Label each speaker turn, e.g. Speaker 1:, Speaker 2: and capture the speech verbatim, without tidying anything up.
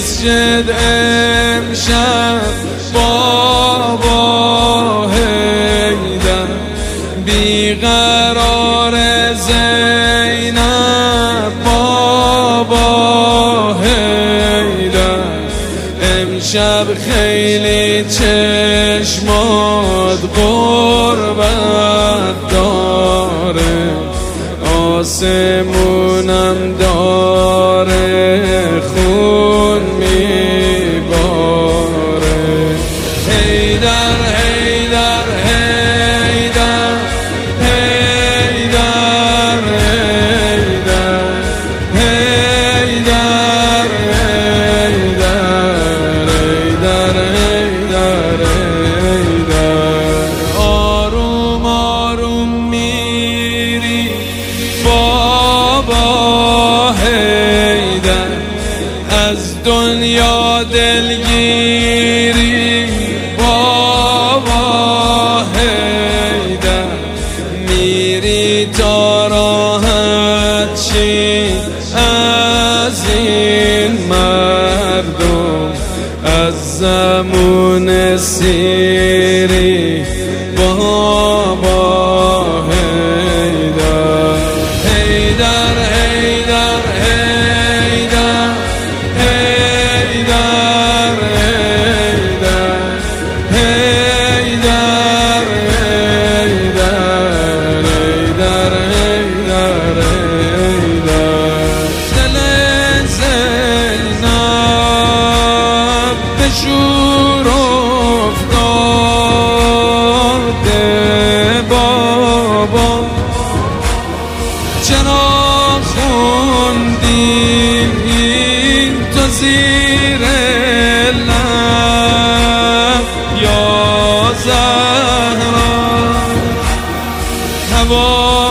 Speaker 1: مسجد امشب بابا حیدر بیقرار زینب بابا حیدر امشب خیلی چشمات غربت داره آسمونم داره خون میباره حیدر حیدر حیدر حیدر حیدر حیدر حیدر حیدر حیدر آروم آروم میری بابا حیدر از دنیا دلگیری بابا حیدر میری تا راحت شی از این مردم از زمون سیری بابا حیدر حیدر حیدر حیدر حیدر حیدر حیدر حیدر حیدر دل زینب به شور افتاده بابا چرا خوندی این تو زیر لب یا زهرا هوا